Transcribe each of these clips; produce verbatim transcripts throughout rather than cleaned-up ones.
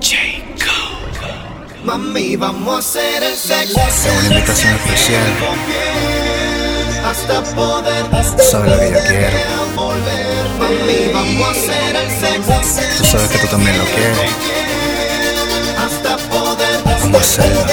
Mami, vamos a hacer el sexo. Es una invitación especial. Hasta poder. Tú sabes lo que yo quiero. Mami, vamos a hacer el sexo. Tú sabes que tú también lo quieres. Hasta poder. Vamos a hacerlo.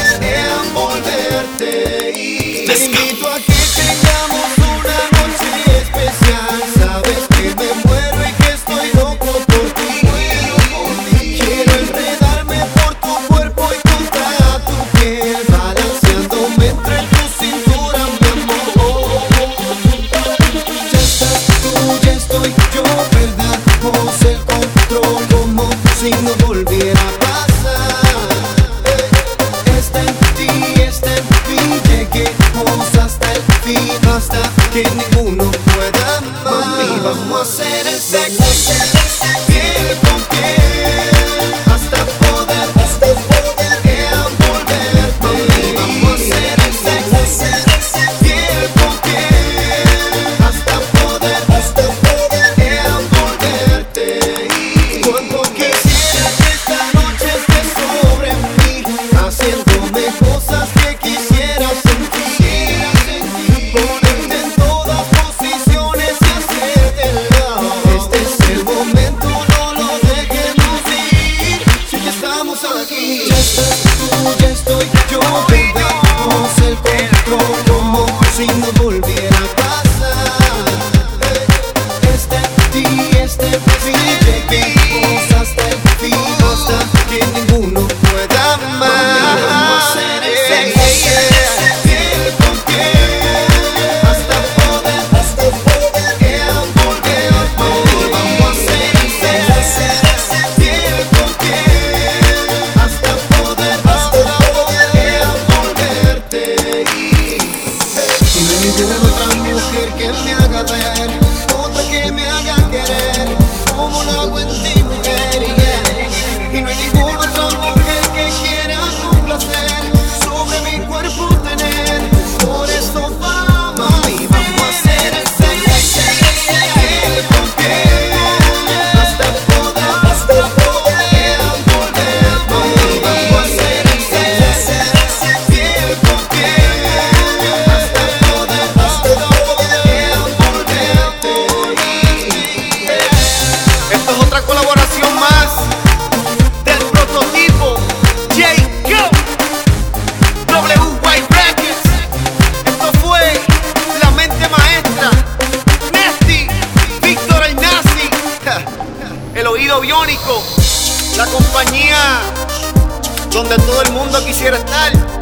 Te invito a que tengamos una noche especial. Sabes que me muero y que estoy loco por ti. Quiero enredarme por tu cuerpo y contra tu piel, balanceándome entre tu cintura, mi amor. Ya estás tú, ya estoy yo, perdamos el control como si no volviera a pasar. Está en ti, está en mí, lleguemos hasta el fin, hasta que ninguno pueda más. Mami, vamos a hacer el sexo, piel con piel, hasta poder, hasta poder envolver. Mami, vamos a hacer el sexo, piel con piel, hasta poder, hasta poder envolverte. Cuánto quisiera que esta noche estés sobre mí, haciéndome cosas que quisiera sentir. Ponerte en todas posiciones y hacerte el lado. Este es el momento, no lo dejemos ir. Si ya estamos aquí, ya estás tú, ya estoy yo, perdamos el control como si no volviera a pasar. Está en ti, está en mí, lleguemos hasta el fin, hasta que ninguno pueda más. Vamos a hacer el sexo, piel con piel, hasta poder, hasta poder envolver. Vamos a hacer el sexo, piel con piel, hasta poder, hasta poder envolverte. Y no hay ninguna otra mujer que me haga ver, otra que me haga querer, como lo hago en ti, mujer, yeah. Y no hay ninguna otra mujer que quiera complacer, sobre mi cuerpo tener. Por eso vamos, mami, vamos a hacer el sexo, piel con piel, hasta poder, hasta poder envolver. Mami, vamos a hacer el sexo, piel con piel, hasta poder, hasta poder envolverte. Esto es otra colaboración más del prototipo Jacob, W White Records. Esto fue la mente maestra, Nesty, Víctor el Nazi, el oído biónico, la compañía donde todo el mundo quisiera estar.